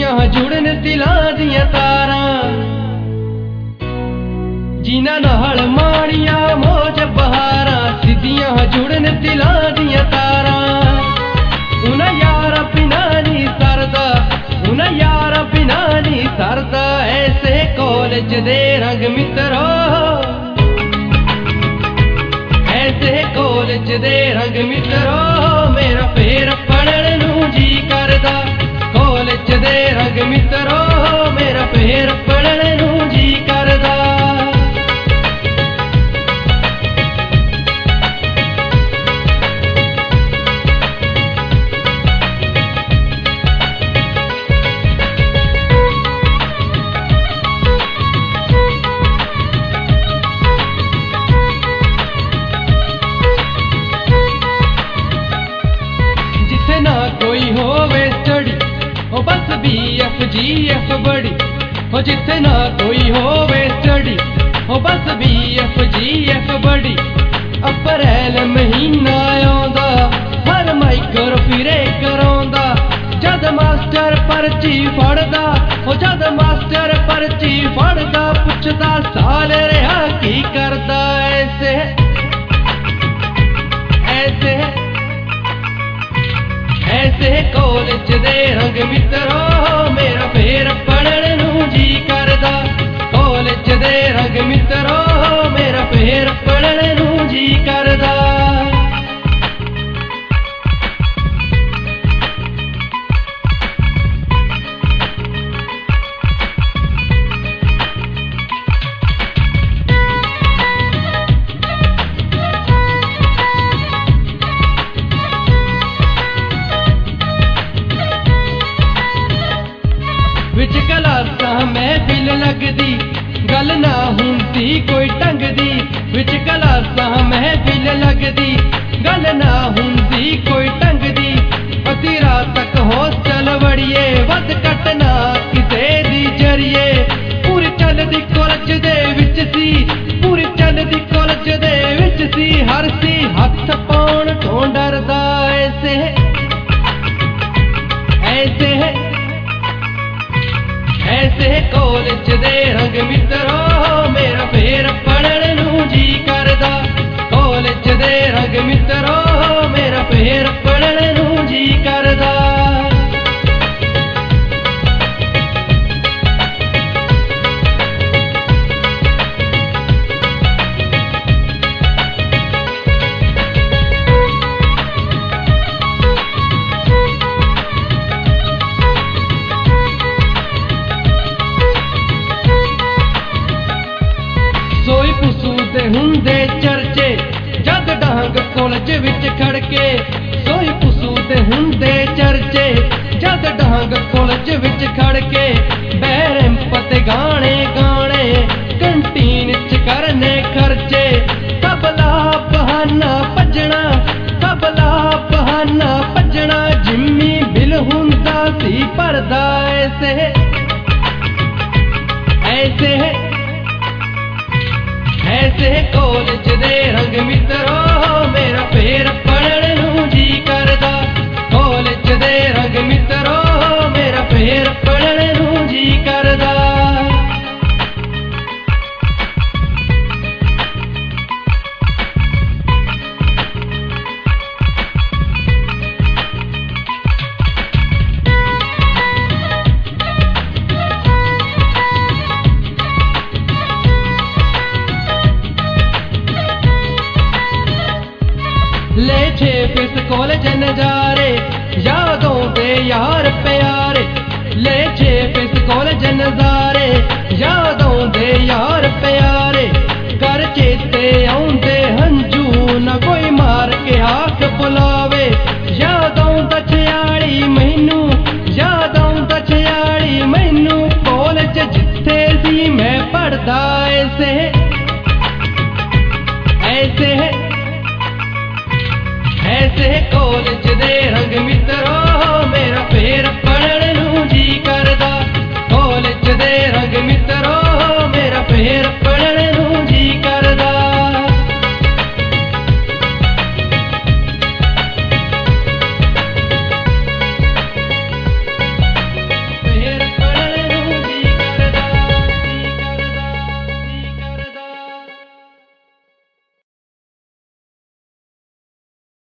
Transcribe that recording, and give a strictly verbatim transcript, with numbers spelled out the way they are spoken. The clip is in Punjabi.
ਸਿੱਧੀਆਂ ਜੁੜਨ ਦਿਲਾਂ ਦੀਆਂ ਤਾਰਾਂ, ਜਿਨ੍ਹਾਂ ਨਾਲ ਮਾਣੀਆਂ ਮੌਜ ਬਹਾਰਾਂ, ਸਿੱਧੀਆਂ ਜੁੜਨ ਦਿਲਾਂ ਦੀਆਂ ਤਾਰਾਂ। ਉਹਨਾਂ ਯਾਰਾਂ ਬਿਨਾਂ ਨਹੀਂ ਸਰਦਾ, ਉਹਨਾਂ ਯਾਰਾਂ ਬਿਨਾਂ ਨਹੀਂ ਸਰਦਾ, ਐਸੇ ਕਾਲਜ ਦੇ ਰੰਗ ਮਿੱਤਰੋ, ਐਸੇ ਕਾਲਜ ਦੇ ਰੰਗ ਮਿੱਤਰੋ, ਮੇਰਾ ਫੇਰ ਪੜ੍ਹਨ ਨੂੰ ਜੀ ਕਰਦਾ। ਕਾਲਜ ਦੇ ਰੰਗ ਮਿੱਤਰੋ, ਮੇਰਾ ਫੇਰ ਪੜ੍ਹਨ ਨੂੰ ਜੀ ਕਰਦਾ। ਨਾ ਕੋਈ ਹੋਵੇ ਸਟੱਡੀ ਉਹ ਬਸ ਬੀ ਐਫ ਜੀ ਐਫ ਬੜੀ, ਉਹ ਜਿੱਥੇ ਨਾ ਕੋਈ ਹੋਵੇ ਸਟੱਡੀ ਉਹ ਬਸ ਬੀ ਐਫ ਜੀ ਐਫ ਬੜੀ। ਅਪ੍ਰੈਲ ਮਹੀਨਾ ਆਉਂਦਾ ਹਰ ਮਾਈਕਰੋ ਫਿਰੇ ਕਰਾਉਂਦਾ, ਜਦ ਮਾਸਟਰ ਪਰਚੀ ਫੜਦਾ, ਉਹ ਜਦ ਮਾਸਟਰ ਪਰਚੀ ਫੜਦਾ, ਪੁੱਛਦਾ ਸਾਲ ਰਿਹਾ ਕੀ ਕਰਦਾ। ਐਸੇ ਐਸੇ ਐਸੇ ਕਾਲਜ ਦੇ ਰੰਗ ਮਿੱਤਰੋ, ਮੇਰਾ ਫੇਰ ਪੜ੍ਹਨ ਨੂੰ ਜੀ ਕਰਦਾ। ਕਾਲਜ ਦੇ ਰੰਗ ਮਿੱਤਰੋ, ਮੇਰਾ ਫੇਰ ਪੜ੍ਹਨ ਨੂੰ ਜੀ ਕਰਦਾ। ਵਿੱਚ ਕਲਾਸਾਂ ਮਹਿਫਿਲ ਲੱਗਦੀ, ਗੱਲ ਨਾ ਹੁੰਦੀ ਕੋਈ ਢੰਗ ਦੀ। ਵਿੱਚ ਕਲਾਸਾਂ ਮਹਿਫਿਲ ਲੱਗਦੀ, ਗੱਲ ਨਾ ਹੁੰਦੀ ਕੋਈ ਢੰਗ ਦੀ। ਅੱਧੀ ਰਾਤ ਤੱਕ ਹੋਸਟਲ ਵੜੀਏ, ਵੱਧ ਘੱਟ ਨਾ ਕਿਸੇ ਦੀ ਜਰੀਏ। ਪੂਰੀ ਚੱਲਦੀ ਕਾਲਜ ਦੇ ਵਿੱਚ ਸੀ, ਪੂਰੀ ਚੱਲਦੀ ਕਾਲਜ ਦੇ ਵਿੱਚ ਸੀ। ਹਰ ਸੀ ਹੱਥ ਪਾਉਣ ਤੋਂ ਡਰਦਾ। ਐਸੇ ਐਸੇ ਐਸੇ ਕਾਲਜ ਦੇ ਰੰਗ ਮਿੱਤਰੋ, ਮੇਰਾ ਫੇਰ ਪੜ੍ਹਨ ਨੂੰ ਜੀ ਕਰਦਾ। ਕਾਲਜ ਦੇ ਰੰਗ ਮਿੱਤਰੋ, ਮੇਰਾ ਫੇਰ ਪੜ੍ਹਨ ਨੂੰ ਜੀ ਕਰਦਾ। ਸੋਈ ਪੁੱਸੂ ਦੇ ਹੁੰਦੇ ਚਰਚੇ, ਜਦ ਡਾਂਗ ਕਾਲਜ ਵਿੱਚ ਖੜ ਕੇ। ਸੋਈ ਪੁੱਸੂ ਦੇ ਹੁੰਦੇ ਚਰਚੇ, ਜਦ ਡਾਂਗ ਕਾਲਜ ਵਿੱਚ ਖੜ ਕੇ। ਬਹਿਰੰਪ ਤੇ ਗਾਣੇ ਗਾਣੇ, ਕੰਟੀਨ ਚ ਕਰਨੇ ਖਰਚੇ। ਤਬਲਾ ਬਹਾਨਾ ਭੱਜਣਾ, ਤਬਲਾ ਬਹਾਨਾ ਭੱਜਣਾ, ਜਿੰਮੀ ਬਿਲ ਹੁੰਦਾ ਸੀ ਭਰਦਾ। ਐਸੇ ਐਸੇ ਐਸੇ ਕਾਲਜ ਦੇ ਰੰਗ ਮਿੱਤਰੋ, ਮੇਰਾ ਫੇਰ ਪੜ੍ਹਨ ਨੂੰ ਜੀ ਕਰਦਾ। ਕਾਲਜ ਦੇ ਰੰਗ ਮਿੱਤਰੋ, ਮੇਰਾ ਫੇਰ ਪੜ੍ਹਨ ਨੂੰ ਜੀ ਕਰਦਾ। ले छे फिस कालज नजारे, यादों दे यार प्यार।